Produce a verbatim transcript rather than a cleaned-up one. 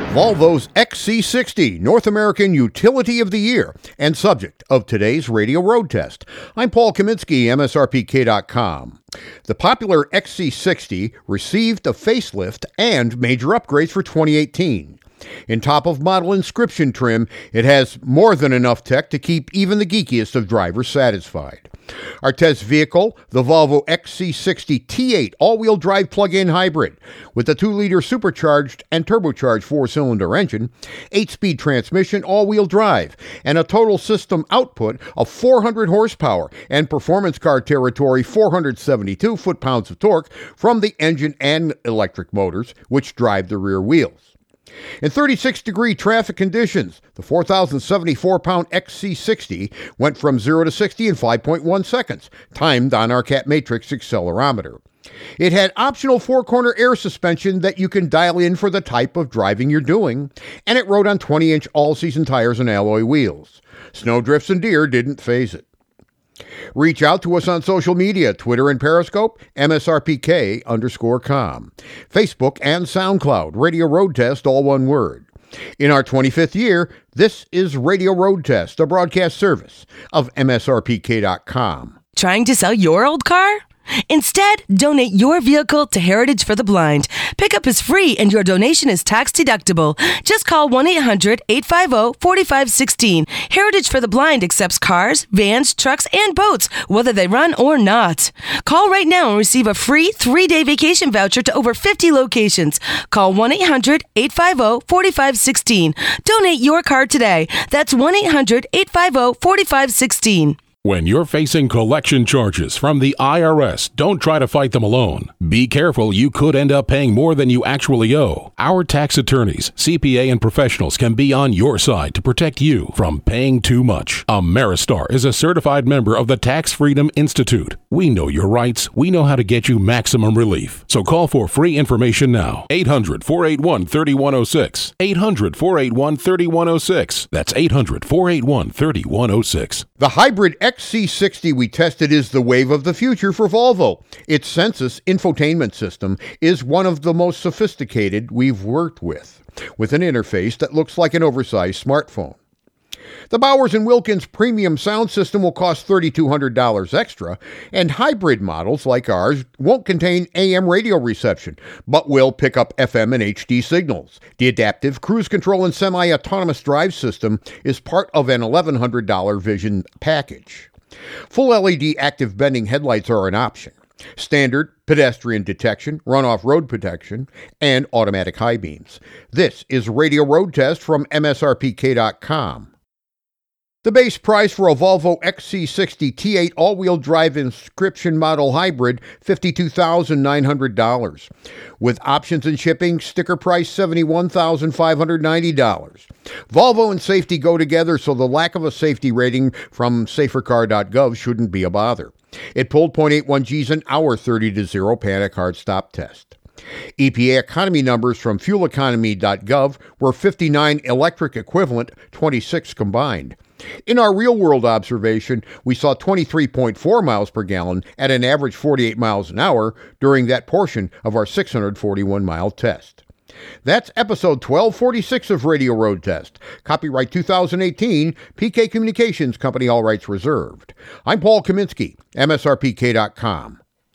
Volvo's X C sixty, North American Utility of the Year, and subject of today's radio road test. I'm Paul Kaminsky, M S R P K dot com. The popular X C sixty received a facelift and major upgrades for twenty eighteen. In top-of-model inscription trim, it has more than enough tech to keep even the geekiest of drivers satisfied. Our test vehicle, the Volvo X C sixty T eight all-wheel drive plug-in hybrid with a two liter supercharged and turbocharged four-cylinder engine, eight-speed transmission, all-wheel drive, and a total system output of four hundred horsepower and performance car territory four hundred seventy-two foot-pounds of torque from the engine and electric motors, which drive the rear wheels. In thirty-six degree traffic conditions, the four thousand seventy-four pound X C sixty went from zero to sixty in five point one seconds, timed on our Cat Matrix accelerometer. It had optional four-corner air suspension that you can dial in for the type of driving you're doing, and it rode on twenty inch all-season tires and alloy wheels. Snowdrifts and deer didn't faze it. Reach out to us on social media, Twitter and Periscope, M S R P K underscore com, Facebook and SoundCloud, Radio Road Test, all one word. In our twenty-fifth year, this is Radio Road Test, a broadcast service of M S R P K dot com. Trying to sell your old car? Instead, donate your vehicle to Heritage for the Blind. Pickup is free and your donation is tax deductible. Just call one eight hundred eight five zero four five one six. Heritage for the Blind accepts cars, vans, trucks, and boats, whether they run or not. Call right now and receive a free three-day vacation voucher to over fifty locations. Call one eight hundred eight five zero four five one six. Donate your car today. That's one eight hundred eight five zero four five one six. When you're facing collection charges from the I R S, don't try to fight them alone. Be careful, you could end up paying more than you actually owe. Our tax attorneys, C P A, and professionals can be on your side to protect you from paying too much. Ameristar is a certified member of the Tax Freedom Institute. We know your rights. We know how to get you maximum relief. So call for free information now. eight hundred four eight one three one zero six. eight hundred four eight one three one zero six. That's eight hundred four eight one three one zero six. The hybrid X C sixty we tested is the wave of the future for Volvo. Its Sensus infotainment system is one of the most sophisticated we've worked with, with an interface that looks like an oversized smartphone. The Bowers and Wilkins premium sound system will cost three thousand two hundred dollars extra, and hybrid models like ours won't contain A M radio reception, but will pick up F M and H D signals. The adaptive cruise control and semi-autonomous drive system is part of an eleven hundred dollars Vision package. Full L E D active bending headlights are an option. Standard pedestrian detection, runoff road protection, and automatic high beams. This is Radio Road Test from M S R P K dot com. The base price for a Volvo X C sixty T eight all-wheel drive inscription model hybrid, fifty-two thousand nine hundred dollars. With options and shipping, sticker price seventy-one thousand five hundred ninety dollars. Volvo and safety go together, so the lack of a safety rating from safer car dot gov shouldn't be a bother. It pulled point eight one G's an hour thirty to zero panic hard stop test. E P A economy numbers from fuel economy dot gov were fifty-nine electric equivalent, twenty-six combined. In our real-world observation, we saw twenty-three point four miles per gallon at an average forty-eight miles an hour during that portion of our six hundred forty-one mile test. That's episode twelve forty-six of Radio Road Test. Copyright two thousand eighteen, P K Communications Company, all rights reserved. I'm Paul Kaminsky, M S R P K dot com.